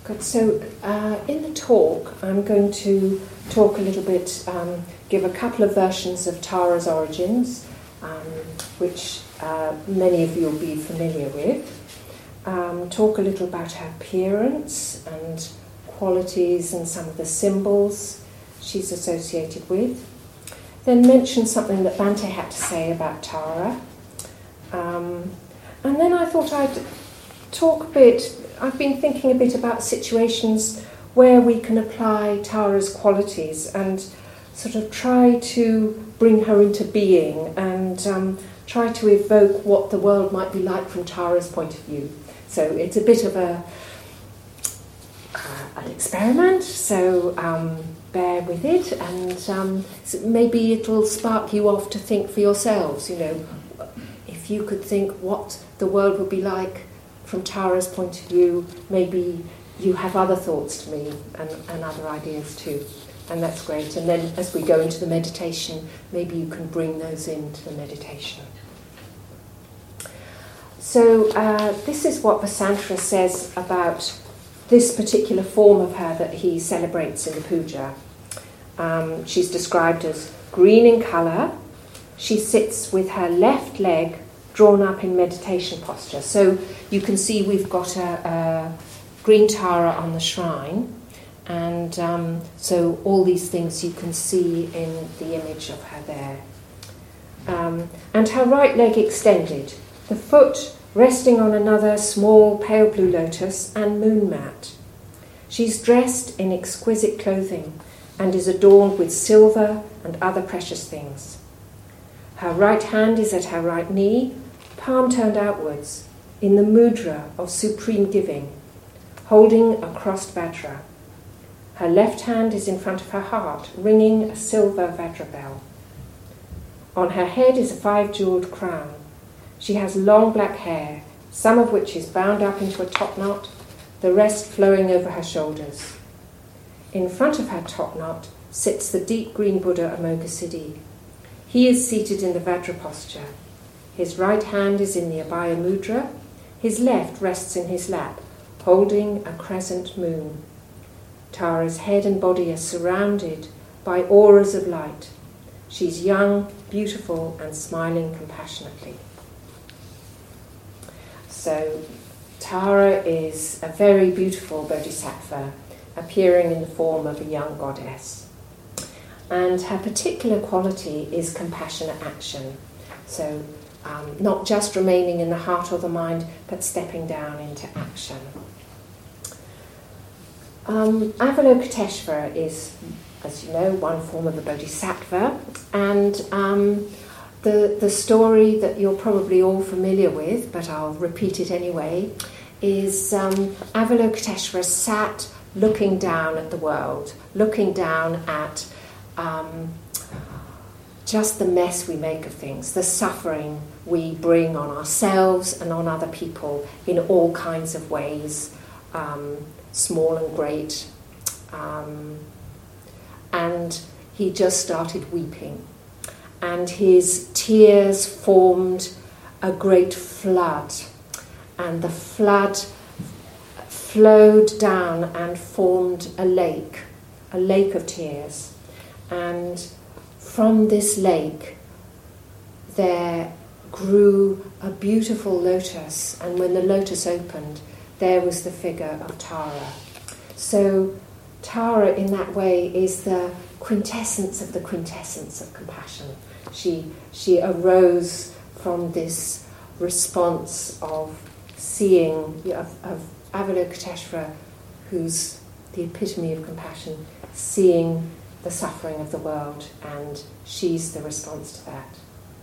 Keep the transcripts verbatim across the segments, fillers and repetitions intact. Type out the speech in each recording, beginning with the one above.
Good. So uh, in the talk, I'm going to talk a little bit, um, give a couple of versions of Tara's origins, um, which uh, many of you will be familiar with. Um, talk a little about her appearance and qualities and some of the symbols she's associated with. Then mention something that Bhante had to say about Tara. Um, and then I thought I'd talk a bit, I've been thinking a bit about situations where we can apply Tara's qualities and sort of try to bring her into being and um, try to evoke what the world might be like from Tara's point of view. So it's a bit of a uh, an experiment, so um, bear with it, and um, so maybe it'll spark you off to think for yourselves, you know, if you could think what the world would be like from Tara's point of view, maybe you have other thoughts to me and, and other ideas too, and that's great. And then as we go into the meditation, maybe you can bring those into the meditation. So uh, this is what Vasantara says about this particular form of her that he celebrates in the puja. Um, she's described as green in colour. She sits with her left leg drawn up in meditation posture. So you can see we've got a, a green Tara on the shrine, and um, so all these things you can see in the image of her there. Um, and her right leg extended, the foot resting on another small pale blue lotus and moon mat. She's dressed in exquisite clothing and is adorned with silver and other precious things. Her right hand is at her right knee, palm turned outwards, in the mudra of supreme giving, holding a crossed vajra. Her left hand is in front of her heart, ringing a silver vajra bell. On her head is a five-jewelled crown. She has long black hair, some of which is bound up into a top knot, the rest flowing over her shoulders. In front of her top knot sits the deep green Buddha Amoghasiddhi. He is seated in the Vajra posture. His right hand is in the Abhaya Mudra. His left rests in his lap, holding a crescent moon. Tara's head and body are surrounded by auras of light. She's young, beautiful, and smiling compassionately. So Tara is a very beautiful bodhisattva, appearing in the form of a young goddess. And her particular quality is compassionate action. So um, not just remaining in the heart or the mind, but stepping down into action. Um, Avalokiteshvara is, as you know, one form of the bodhisattva, and um, the, the story that you're probably all familiar with, but I'll repeat it anyway, is um, Avalokiteshvara sat looking down at the world, looking down at um, just the mess we make of things, the suffering we bring on ourselves and on other people in all kinds of ways, um, small and great. Um, and he just started weeping. And his tears formed a great flood. And the flood flowed down and formed a lake, a lake of tears. And from this lake, there grew a beautiful lotus, and when the lotus opened, there was the figure of Tara. So Tara, in that way, is the quintessence of the quintessence of compassion. She she arose from this response of seeing, of, of Avalokiteshvara, who's the epitome of compassion, seeing the suffering of the world, and she's the response to that.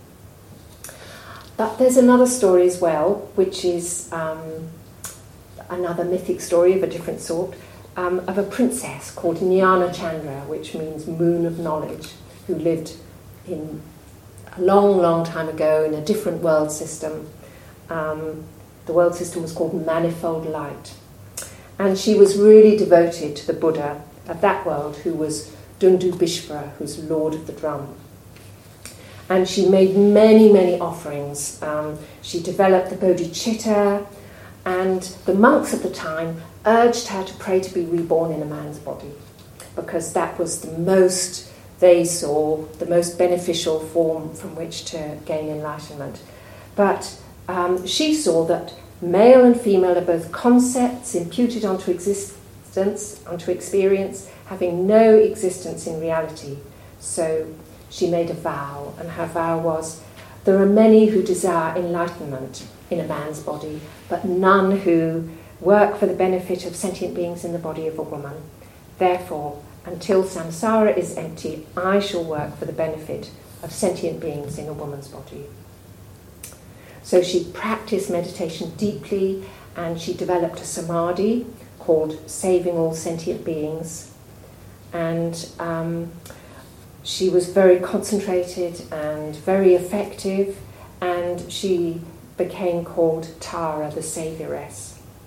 But there's another story as well, which is um, another mythic story of a different sort, um, of a princess called Jnana Chandra, which means moon of knowledge, who lived in a long, long time ago in a different world system. Um, the world system was called Manifold Light. And she was really devoted to the Buddha of that world, who was Dundubishvara, who's Lord of the Drum. And she made many, many offerings. Um, she developed the bodhicitta, and the monks at the time urged her to pray to be reborn in a man's body, because that was the most, they saw, the most beneficial form from which to gain enlightenment. But um, she saw that male and female are both concepts imputed onto existence, onto experience, having no existence in reality. So she made a vow, and her vow was, there are many who desire enlightenment in a man's body, but none who work for the benefit of sentient beings in the body of a woman. Therefore, until samsara is empty, I shall work for the benefit of sentient beings in a woman's body. So she practiced meditation deeply, and she developed a samadhi called Saving All Sentient Beings. And um, she was very concentrated and very effective, and she became called Tara, the Saviouress.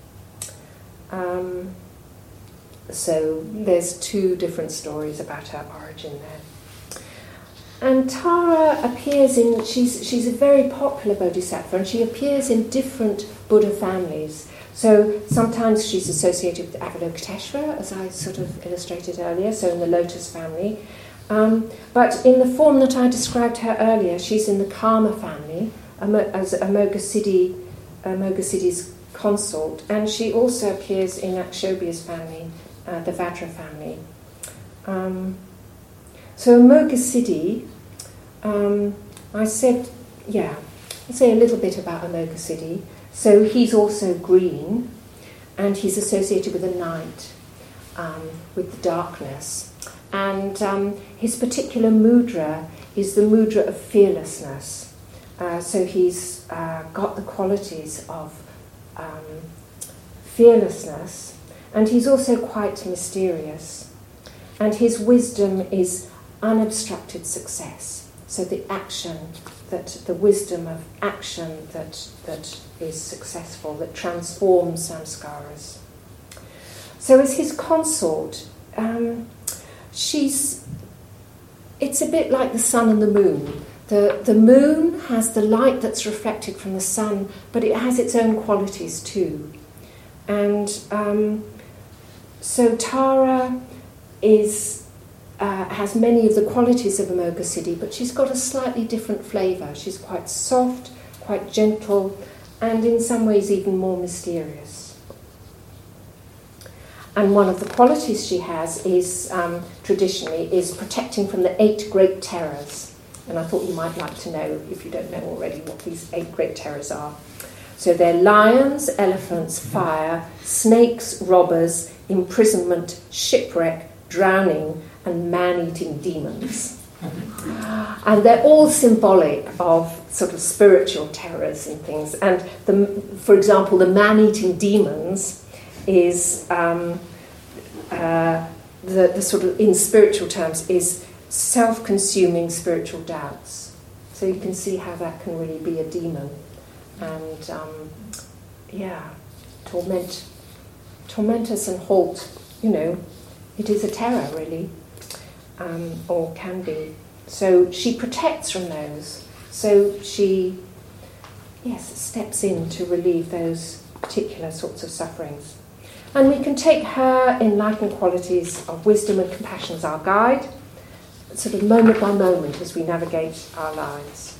Um, so there's two different stories about her origin there. And Tara appears in, she's, she's a very popular bodhisattva, and she appears in different Buddha families. So sometimes she's associated with Avalokiteshvara, as I sort of illustrated earlier, so in the Lotus family. Um, but in the form that I described her earlier, she's in the Karma family, as Amoghasiddhi, Amoghasiddhi's consort, and she also appears in Akshobhya's family, uh, the Vajra family. Um, so Amoghasiddhi, um, I said, yeah, I'll say a little bit about Amoghasiddhi. So he's also green, and he's associated with the night, um, with the darkness. And um, his particular mudra is the mudra of fearlessness. Uh, so he's uh, got the qualities of um, fearlessness, and he's also quite mysterious. And his wisdom is unobstructed success. So the action, that the wisdom of action that that is successful, that transforms samskaras. So as his consort, um, she's, it's a bit like the sun and the moon. The, the moon has the light that's reflected from the sun, but it has its own qualities too. And um, so Tara is, uh, has many of the qualities of Amoghasiddhi, but she's got a slightly different flavour. She's quite soft, quite gentle, and in some ways even more mysterious. And one of the qualities she has is, um, traditionally, is protecting from the eight great terrors. And I thought you might like to know, if you don't know already, what these eight great terrors are. So they're lions, elephants, fire, snakes, robbers, imprisonment, shipwreck, drowning, and man-eating demons. And they're all symbolic of sort of spiritual terrors and things. And, the, for example, the man-eating demons is, um, uh, the, the sort of, in spiritual terms, is self-consuming spiritual doubts. So you can see how that can really be a demon. And, um, yeah, torment, torment us and halt, you know, it is a terror, really, um, or can be. So she protects from those. So she, yes, steps in to relieve those particular sorts of sufferings. And we can take her enlightened qualities of wisdom and compassion as our guide, sort of moment by moment as we navigate our lives.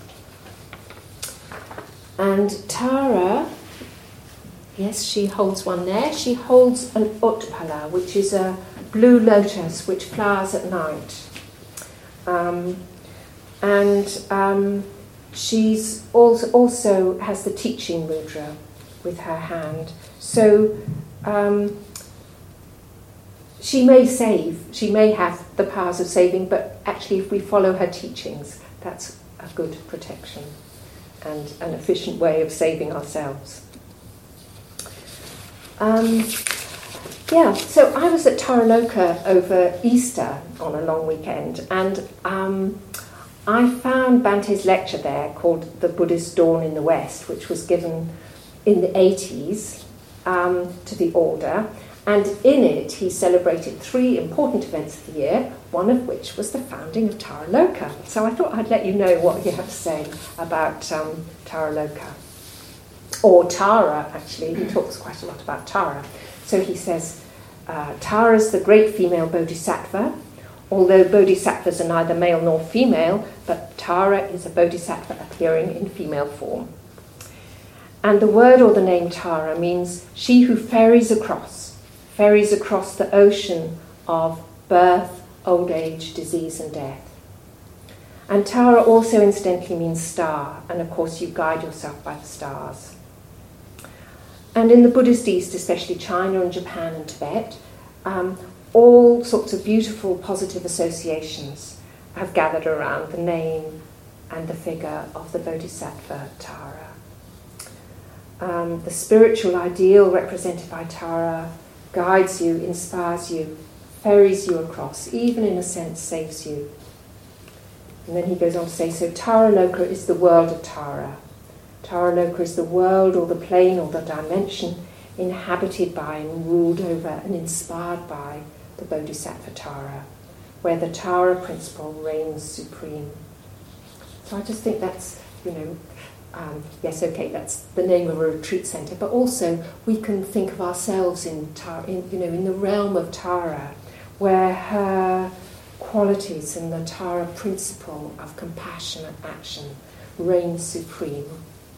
And Tara, yes, she holds one there. She holds an utpala, which is a blue lotus which flowers at night. Um, and um, she's also, also has the teaching mudra with her hand. So um, she may save, she may have the powers of saving, but actually if we follow her teachings, that's a good protection and an efficient way of saving ourselves. Um, yeah, so I was at Taraloka over Easter on a long weekend, and um, I found Bante's lecture there called The Buddhist Dawn in the West, which was given in the eighties um, to the order, and in it he celebrated three important events of the year, one of which was the founding of Taraloka. So I thought I'd let you know what he had to say about um, Taraloka. Or Tara, actually, he talks quite a lot about Tara. So he says, uh, Tara's the great female bodhisattva, although bodhisattvas are neither male nor female, but Tara is a bodhisattva appearing in female form. And the word or the name Tara means she who ferries across, ferries across the ocean of birth, old age, disease and death. And Tara also incidentally means star, and of course you guide yourself by the stars. And in the Buddhist East, especially China and Japan and Tibet, um, all sorts of beautiful positive associations have gathered around the name and the figure of the Bodhisattva Tara. Um, the spiritual ideal represented by Tara guides you, inspires you, ferries you across, even in a sense saves you. And then he goes on to say, so Tara Loka is the world of Tara. Tara Loka is the world or the plane or the dimension inhabited by and ruled over and inspired by the Bodhisattva Tara, where the Tara principle reigns supreme. So I just think that's, you know, um, yes, okay, that's the name of a retreat centre, but also we can think of ourselves in, Tara, in you know, in the realm of Tara, where her qualities and the Tara principle of compassionate action reigns supreme.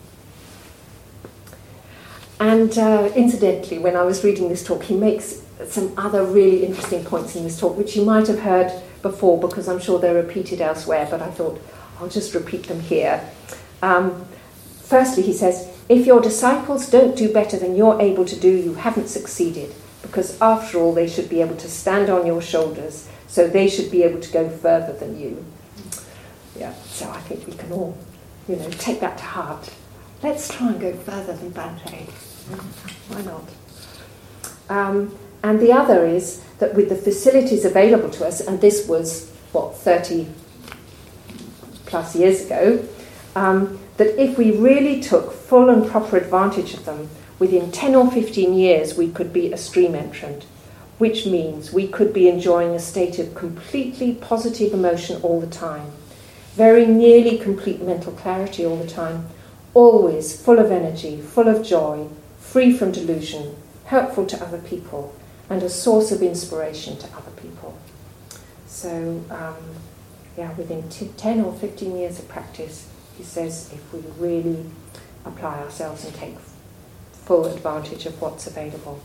And uh, incidentally, when I was reading this talk, he makes some other really interesting points in this talk, which you might have heard before because I'm sure they're repeated elsewhere, but I thought I'll just repeat them here. Um, firstly, he says, if your disciples don't do better than you're able to do, you haven't succeeded, because after all, they should be able to stand on your shoulders, so they should be able to go further than you. Yeah, so I think we can all, you know, take that to heart. Let's try and go further than Bhante. Why not? Um, and the other is that with the facilities available to us, and this was, what, thirty plus years ago, um, that if we really took full and proper advantage of them, within ten or fifteen years we could be a stream entrant, which means we could be enjoying a state of completely positive emotion all the time, very nearly complete mental clarity all the time, always full of energy, full of joy, free from delusion, helpful to other people, and a source of inspiration to other people. So, um, yeah, within t- ten or fifteen years of practice, he says, if we really apply ourselves and take full advantage of what's available.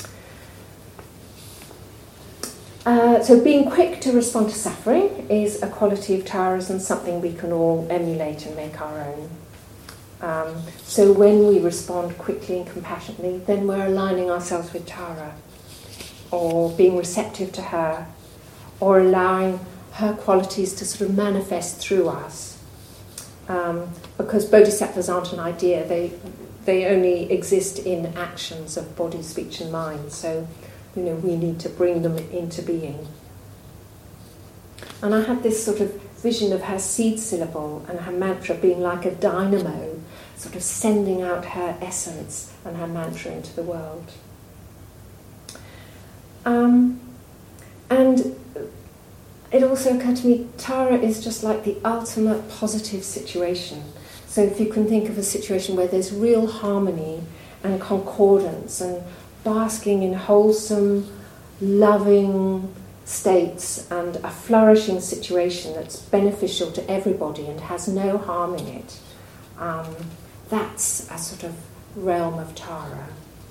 Uh, so being quick to respond to suffering is a quality of Tara's and something we can all emulate and make our own. Um, so when we respond quickly and compassionately, then we're aligning ourselves with Tara, or being receptive to her, or allowing her qualities to sort of manifest through us. Um, because bodhisattvas aren't an idea, they they only exist in actions of body, speech and mind. So, you know, we need to bring them into being. And I had this sort of vision of her seed syllable and her mantra being like a dynamo, sort of sending out her essence and her mantra into the world. Um, and it also occurred to me, Tara is just like the ultimate positive situation. So if you can think of a situation where there's real harmony and concordance and basking in wholesome, loving states and a flourishing situation that's beneficial to everybody and has no harm in it, um, that's a sort of realm of Tara.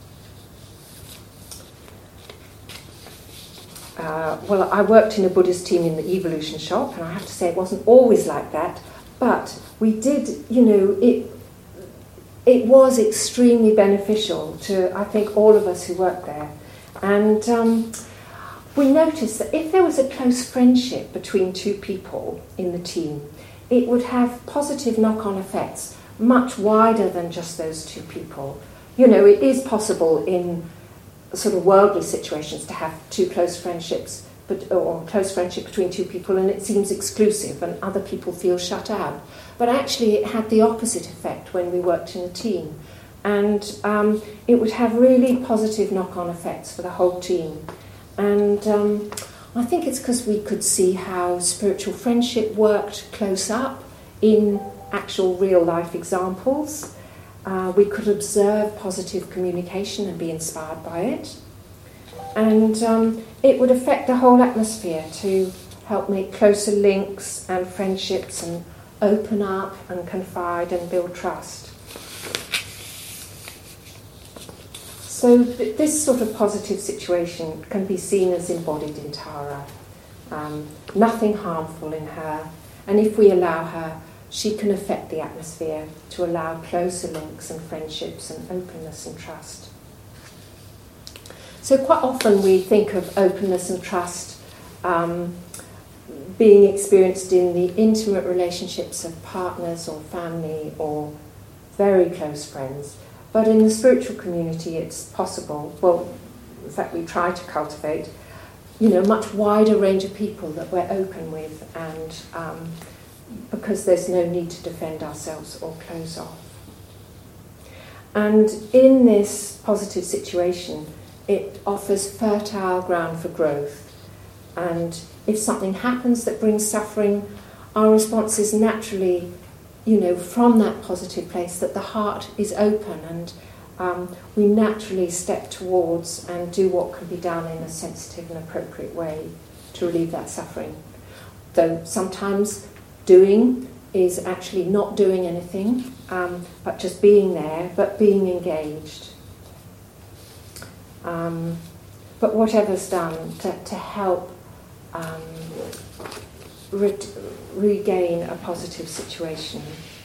Uh, well, I worked in a Buddhist team in the Evolution shop, and I have to say it wasn't always like that, but we did, you know, it it was extremely beneficial to, I think, all of us who worked there. And um, we noticed that if there was a close friendship between two people in the team, it would have positive knock-on effects much wider than just those two people. You know, it is possible in sort of worldly situations to have two close friendships, but or close friendship between two people, and it seems exclusive and other people feel shut out. But actually it had the opposite effect when we worked in a team. And um, it would have really positive knock-on effects for the whole team. And um, I think it's because we could see how spiritual friendship worked close up in actual real-life examples. Uh, we could observe positive communication and be inspired by it. And um, it would affect the whole atmosphere to help make closer links and friendships and open up and confide and build trust. So th- this sort of positive situation can be seen as embodied in Tara. Um, nothing harmful in her, and if we allow her, she can affect the atmosphere to allow closer links and friendships and openness and trust. So quite often we think of openness and trust um, being experienced in the intimate relationships of partners or family or very close friends. But in the spiritual community it's possible, well, in fact we try to cultivate, you know, a much wider range of people that we're open with, and um, because there's no need to defend ourselves or close off. And in this positive situation, it offers fertile ground for growth. And if something happens that brings suffering, our response is naturally, you know, from that positive place, that the heart is open, and um, we naturally step towards and do what can be done in a sensitive and appropriate way to relieve that suffering. Though sometimes doing is actually not doing anything, um, but just being there, but being engaged. Um, but whatever's done to, to help um, re- regain a positive situation.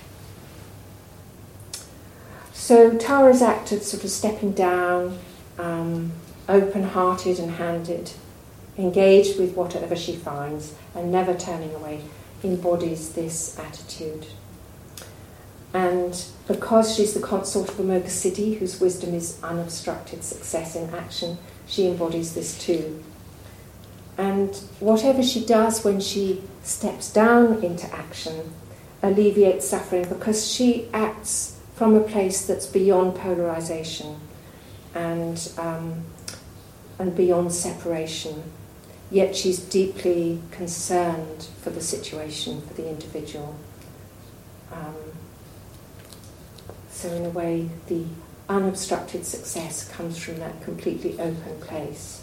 So Tara's act of sort of stepping down, um, open-hearted and handed, engaged with whatever she finds and never turning away, embodies this attitude. And because she's the consort of Amoghasiddhi, Siddhi, whose wisdom is unobstructed success in action, she embodies this too. And whatever she does when she steps down into action alleviates suffering, because she acts from a place that's beyond polarization and um, and beyond separation. Yet she's deeply concerned for the situation, for the individual. Um, so in a way, the unobstructed success comes from that completely open place.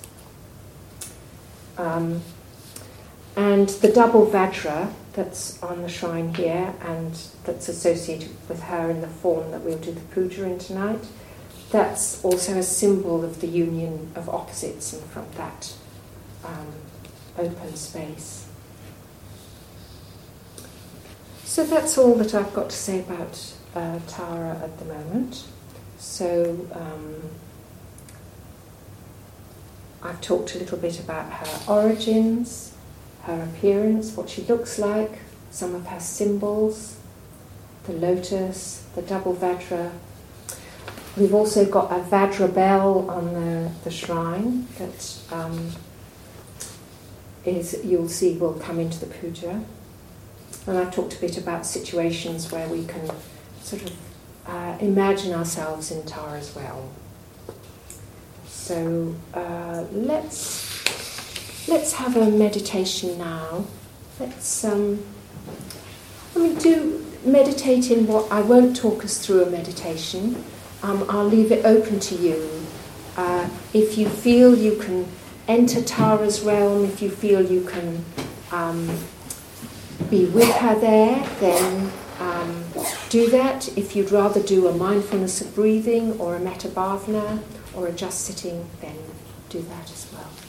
Um, and the double Vajra that's on the shrine here and that's associated with her in the form that we'll do the puja in tonight, that's also a symbol of the union of opposites and from that um, open space. So that's all that I've got to say about uh, Tara at the moment. So um, I've talked a little bit about her origins, her appearance, what she looks like, some of her symbols, the lotus, the double Vajra. We've also got a Vajra bell on the, the shrine that um, is, you'll see, will come into the puja. And I've talked a bit about situations where we can sort of uh, imagine ourselves in Tara's well. So uh, let's let's have a meditation now. Let's um, I mean, do meditate in what I won't talk us through a meditation. Um, I'll leave it open to you. Uh, if you feel you can enter Tara's realm, if you feel you can um, be with her there, then um, do that. If you'd rather do a mindfulness of breathing or a metta bhavana or a just sitting, then do that as well.